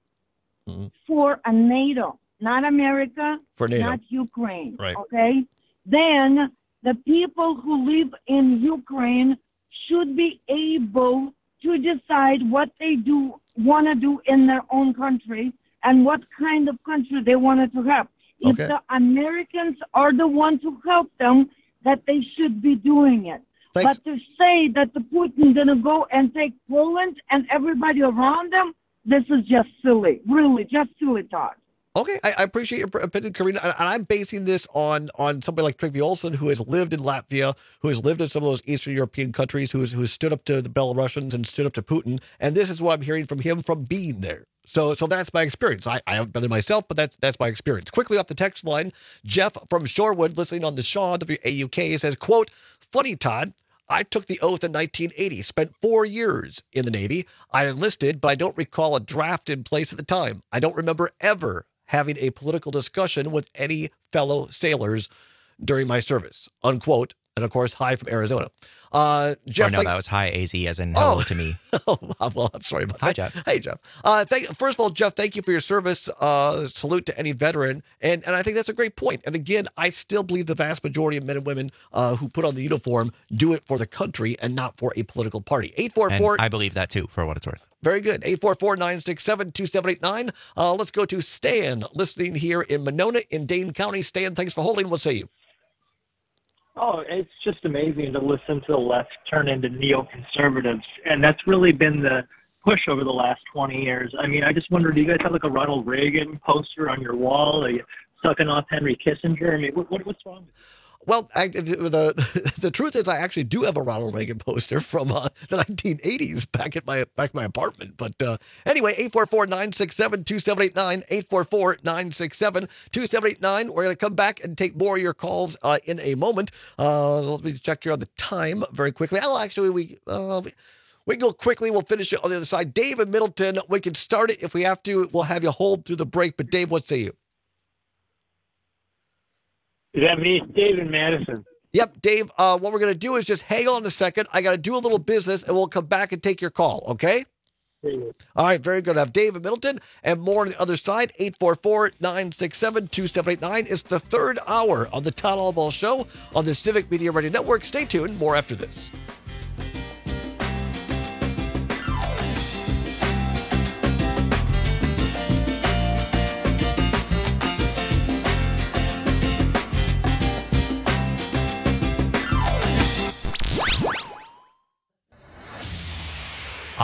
for a NATO, not America, for NATO. Not Ukraine. Okay? Then the people who live in Ukraine should be able to decide what they want to do in their own country and what kind of country they wanted to have. If the Americans are the ones who help them, that they should be doing it. Thanks. But to say that the Putin going to go and take Poland and everybody around them, this is just silly. Really, just silly talk. Okay, I appreciate your opinion, Karina, and I'm basing this on somebody like Trygve Olsen, who has lived in Latvia, who has lived in some of those Eastern European countries, who has stood up to the Belarusians and stood up to Putin, and this is what I'm hearing from him from being there. So that's my experience. I haven't been there myself, but that's my experience. Quickly off the text line, Jeff from Shorewood, listening on the Shaw WAUK, says, quote, "Funny, Todd. I took the oath in 1980, spent 4 years in the Navy. I enlisted, but I don't recall a draft in place at the time. I don't remember ever having a political discussion with any fellow sailors during my service," unquote. And of course, hi from Arizona. Jeff, that was hi, AZ, as in hello to me. Well, I'm sorry about that. Hi, Jeff. Hey, Jeff. First of all, Jeff, thank you for your service. Salute to any veteran. And I think that's a great point. And again, I still believe the vast majority of men and women who put on the uniform do it for the country and not for a political party. 844. I believe that too, for what it's worth. Very good. 844-967-2789. Let's go to Stan, listening here in Monona in Dane County. Stan, thanks for holding. What say you? Oh, it's just amazing to listen to the left turn into neoconservatives, and that's really been the push over the last 20 years. I mean, I just wonder, do you guys have like a Ronald Reagan poster on your wall? Are you sucking off Henry Kissinger? I mean, what's wrong with you? Well, the truth is, I actually do have a Ronald Reagan poster from the 1980s back at my apartment. But anyway, 844-967-2789, 844-967-2789. We're going to come back and take more of your calls in a moment. Let me check here on the time very quickly. Oh, actually, we can go quickly. We'll finish it on the other side. Dave in Middleton, we can start it if we have to. We'll have you hold through the break. But Dave, what say you? Is that me? Dave in Madison. Yep, Dave, what we're going to do is just hang on a second. I got to do a little business, and we'll come back and take your call, okay? All right, very good. I have Dave in Middleton and more on the other side. 844-967-2789. It's the third hour of the Todd Albaugh Show on the Civic Media Radio Network. Stay tuned. More after this.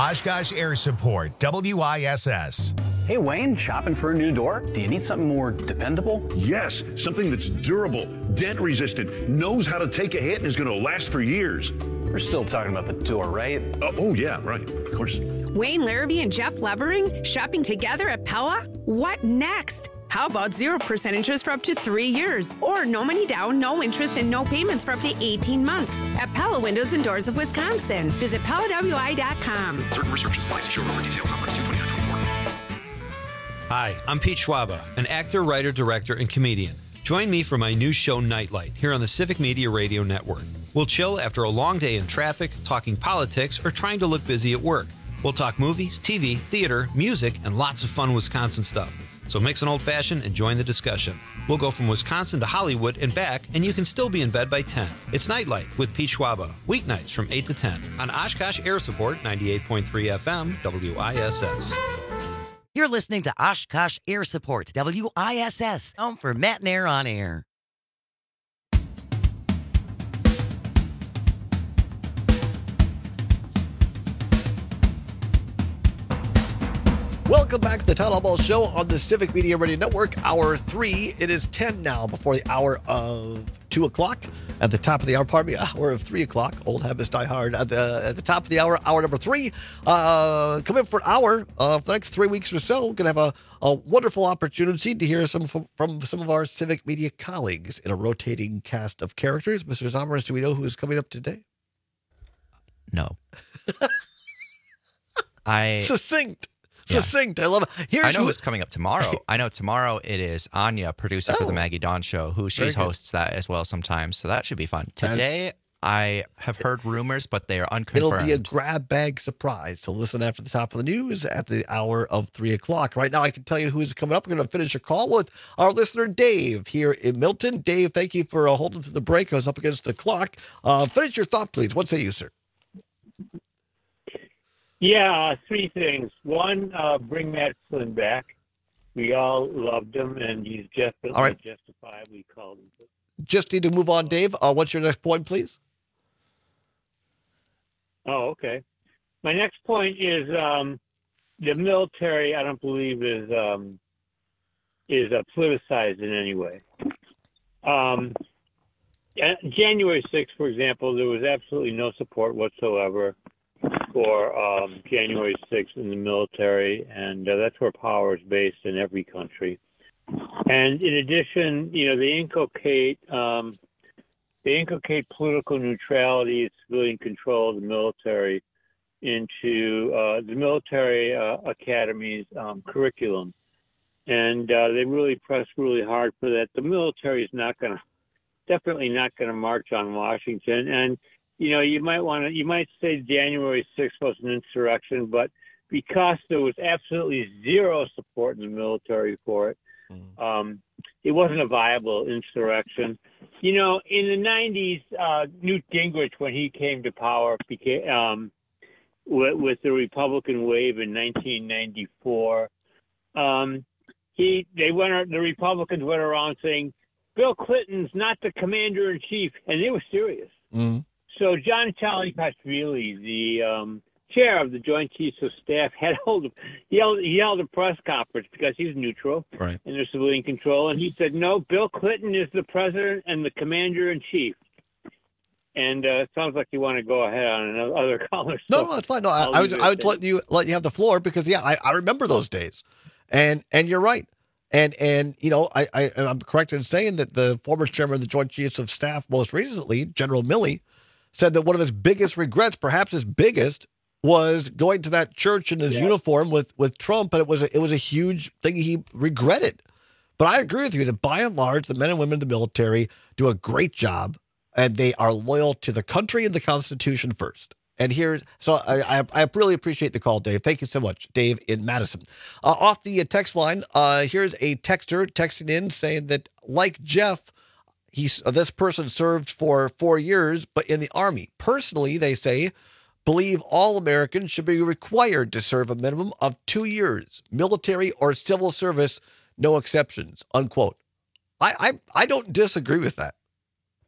Oshkosh Air Support, WISS. Hey, Wayne, shopping for a new door? Do you need something more dependable? Yes, something that's durable, dent-resistant, knows how to take a hit, and is going to last for years. We're still talking about the door, right? Oh, yeah, right. Of course. Wayne Larrabee and Jeff Levering shopping together at Pella? What next? How about 0% interest for up to 3 years? Or no money down, no interest, and no payments for up to 18 months at Pella Windows and Doors of Wisconsin. Visit PellaWI.com. Certain restrictions apply. See showroom for details. Offers 2/29/24. Hi, I'm Pete Schwaba, an actor, writer, director, and comedian. Join me for my new show, Nightlight, here on the Civic Media Radio Network. We'll chill after a long day in traffic, talking politics, or trying to look busy at work. We'll talk movies, TV, theater, music, and lots of fun Wisconsin stuff. So mix an old-fashioned and join the discussion. We'll go from Wisconsin to Hollywood and back, and you can still be in bed by 10. It's Nightlight with Pete Schwaba, weeknights from 8 to 10 on Oshkosh Air Support, 98.3 FM, WISS. You're listening to Oshkosh Air Support, WISS, home for Matt and Air on Air. Welcome back to the Town Hall Ball Show on the Civic Media Radio Network, Hour 3. It is 10 now before the hour of 2 o'clock. At the top of the hour, hour of 3 o'clock. Old habits die hard. At the top of the hour number 3. Come in for an hour for the next 3 weeks or so. We're going to have a wonderful opportunity to hear from some of our Civic Media colleagues in a rotating cast of characters. Mr. Zommers, do we know who is coming up today? No. Succinct. I love it. I know who's coming up tomorrow. I know tomorrow it is Anya, producer for the Maggie Dawn Show, who she hosts that as well sometimes. So that should be fun. Today, I have heard rumors, but they are unconfirmed. It'll be a grab bag surprise. So listen after the top of the news at the hour of 3 o'clock. Right now, I can tell you who's coming up. We're going to finish a call with our listener, Dave, here in Milton. Dave, thank you for holding through the break. I was up against the clock. Finish your thought, please. What say you, sir? Yeah, 3 things. One, bring Matt Flynn back. We all loved him, and he's definitely justifiably called him. Just need to move on, Dave. What's your next point, please? Oh, okay. My next point is the military, I don't believe, is politicized in any way. January 6th, for example, there was absolutely no support whatsoever for January 6th in the military, and that's where power is based in every country. And in addition, they inculcate political neutrality and civilian control of the military into the military academy's curriculum, and they really press really hard for that. The military is definitely not going to march on Washington, and you might say January 6th was an insurrection, but because there was absolutely zero support in the military for it, it wasn't a viable insurrection. In the 90s, Newt Gingrich, when he came to power, became with the Republican wave in 1994. The Republicans went around saying, Bill Clinton's not the commander-in-chief, and they were serious. Mm-hmm. So John Patrielli, the chair of the Joint Chiefs of Staff, he held a press conference because he's neutral and there's civilian control, and he said, no, Bill Clinton is the president and the commander-in-chief. And it sounds like you want to go ahead on another caller. No, that's fine. No, I would let you have the floor because I remember those days, and you're right. And I'm correct in saying that the former chairman of the Joint Chiefs of Staff, most recently, General Milley, said that one of his biggest regrets, perhaps his biggest, was going to that church in his uniform with Trump, and it was a huge thing he regretted. But I agree with you that by and large, the men and women in the military do a great job, and they are loyal to the country and the Constitution first. And I really appreciate the call, Dave. Thank you so much, Dave in Madison. Off the text line, here's a texter texting in saying that, like Jeff, this person served for 4 years, but in the Army. Personally, they say, believe all Americans should be required to serve a minimum of 2 years, military or civil service, no exceptions, unquote. I don't disagree with that.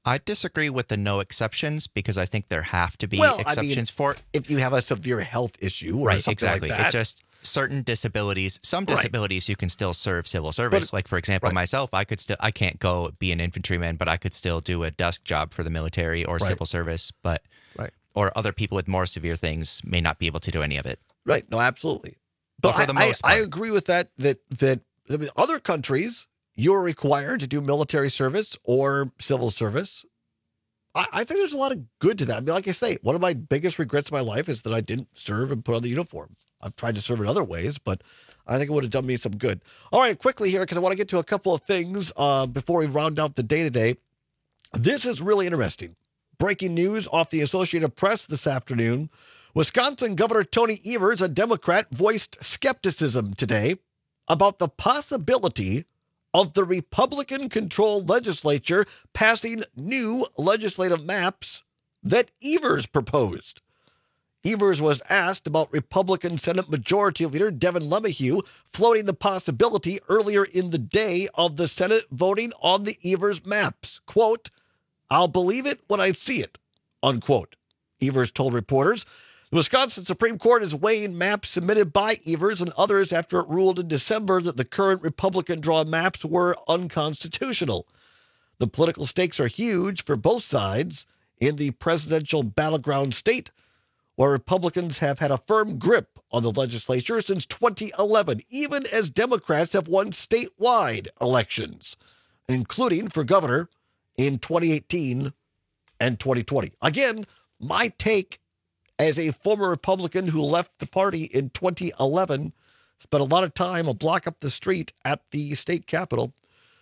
I disagree with the no exceptions because I think there have to be exceptions for it. If you have a severe health issue or right, something exactly. like that. It's just certain disabilities. Some disabilities you can still serve civil service. Like, for example, myself, I can't go be an infantryman, but I could still do a desk job for the military or civil service. But or other people with more severe things may not be able to do any of it. Right. No, absolutely. But for the most part, I agree with that. That other countries, you're required to do military service or civil service. I think there's a lot of good to that. I mean, like I say, one of my biggest regrets in my life is that I didn't serve and put on the uniform. I've tried to serve in other ways, but I think it would have done me some good. All right, quickly here, because I want to get to a couple of things before we round out the day today. This is really interesting. Breaking news off the Associated Press this afternoon. Wisconsin Governor Tony Evers, a Democrat, voiced skepticism today about the possibility of the Republican-controlled legislature passing new legislative maps that Evers proposed. Evers was asked about Republican Senate Majority Leader Devin LeMahieu floating the possibility earlier in the day of the Senate voting on the Evers maps. Quote, "I'll believe it when I see it," unquote. Evers told reporters. The Wisconsin Supreme Court is weighing maps submitted by Evers and others after it ruled in December that the current Republican-drawn maps were unconstitutional. The political stakes are huge for both sides in the presidential battleground state, where Republicans have had a firm grip on the legislature since 2011, even as Democrats have won statewide elections, including for governor in 2018 and 2020. Again, my take as a former Republican who left the party in 2011, spent a lot of time a block up the street at the state capitol.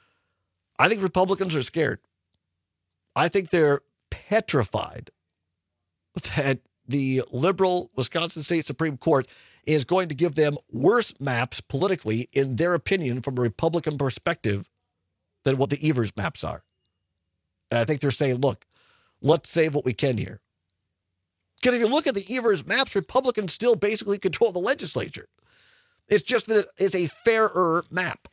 I think Republicans are scared. I think they're petrified that the liberal Wisconsin State Supreme Court is going to give them worse maps politically, in their opinion, from a Republican perspective, than what the Evers maps are. And I think they're saying, look, let's save what we can here. Because if you look at the Evers maps, Republicans still basically control the legislature. It's just that it's a fairer map.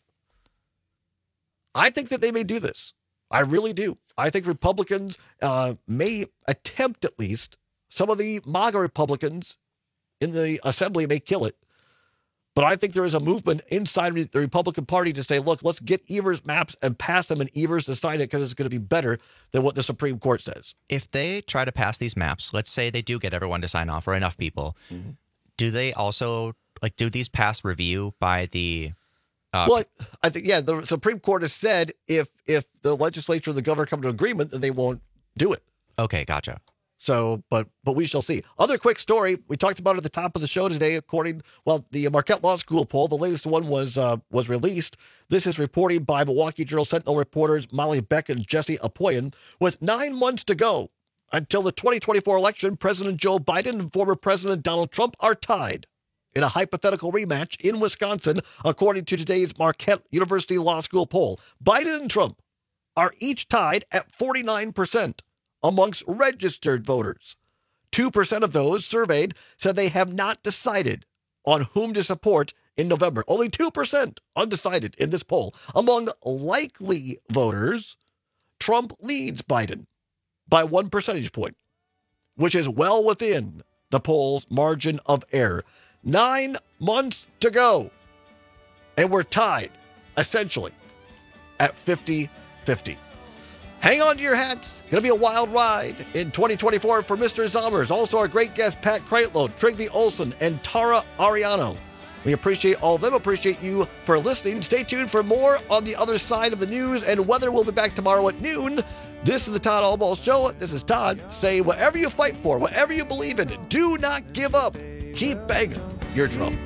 I think that they may do this. I really do. I think Republicans may attempt, at least. Some of the MAGA Republicans in the assembly may kill it. But I think there is a movement inside the Republican Party to say, look, let's get Evers maps and pass them, and Evers to sign it because it's going to be better than what the Supreme Court says. If they try to pass these maps, let's say they do get everyone to sign off or enough people, do they also, do these pass review by the... Well, I think, the Supreme Court has said if the legislature and the governor come to an agreement, then they won't do it. Okay, gotcha. So, but we shall see. Other quick story. We talked about it at the top of the show today. The Marquette Law School poll, the latest one was released. This is reporting by Milwaukee Journal Sentinel reporters Molly Beck and Jesse Apoyan. With 9 months to go until the 2024 election, President Joe Biden and former President Donald Trump are tied in a hypothetical rematch in Wisconsin, according to today's Marquette University Law School poll. Biden and Trump are each tied at 49%. Amongst registered voters. 2% of those surveyed said they have not decided on whom to support in November. Only 2% undecided in this poll. Among likely voters, Trump leads Biden by 1 percentage point, which is well within the poll's margin of error. 9 months to go. And we're tied, essentially, at 50-50. Hang on to your hats. It's going to be a wild ride in 2024 for Mr. Zommers. Also, our great guest, Pat Kreitlow, Trygve Olsen, and Tara Ariano. We appreciate all of them. Appreciate you for listening. Stay tuned for more on the other side of the news and weather. We'll be back tomorrow at noon. This is the Todd Albaugh Show. This is Todd saying, whatever you fight for, whatever you believe in, do not give up. Keep banging your drum.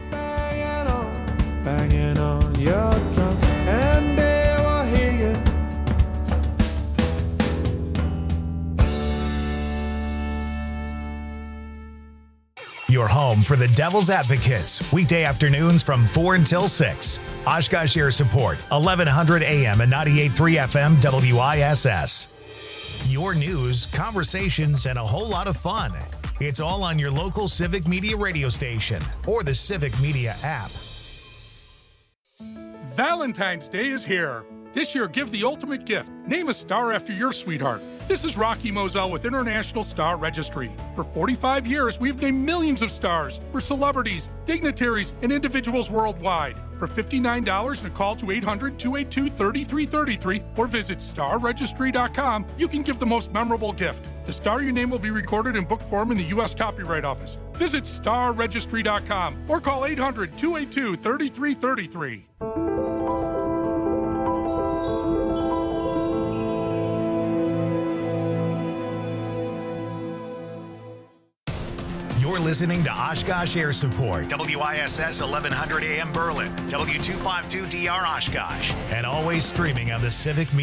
Banging on your drum, and they will hear you. Your home for the Devil's Advocates, weekday afternoons from 4 until 6. Oshkosh Air Support, 1100 AM and 98.3 FM WISS. Your news, conversations, and a whole lot of fun. It's all on your local Civic Media radio station or the Civic Media app. Valentine's Day is here. This year, give the ultimate gift. Name a star after your sweetheart. This is Rocky Moselle with International Star Registry. For 45 years, we've named millions of stars for celebrities, dignitaries, and individuals worldwide. For $59 and a call to 800-282-3333 or visit starregistry.com, you can give the most memorable gift. The star your name will be recorded in book form in the U.S. Copyright Office. Visit starregistry.com or call 800-282-3333. You're listening to Oshkosh Air Support, WISS 1100 AM Berlin, W252DR Oshkosh, and always streaming on the Civic Media